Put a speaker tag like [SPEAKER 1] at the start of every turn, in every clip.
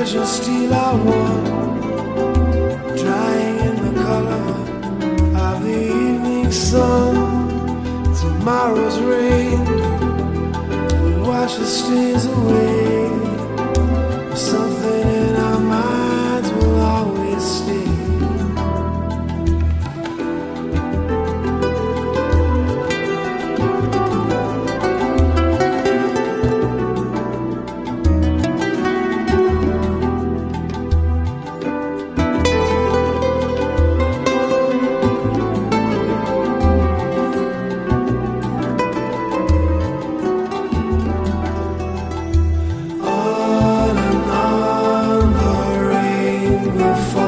[SPEAKER 1] treasure steal I want, drying in the color of the evening sun. Tomorrow's rain will wash the stains away. Something in our minds will always stay.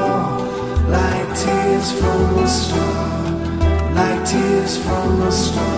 [SPEAKER 1] From a star, like tears from a star.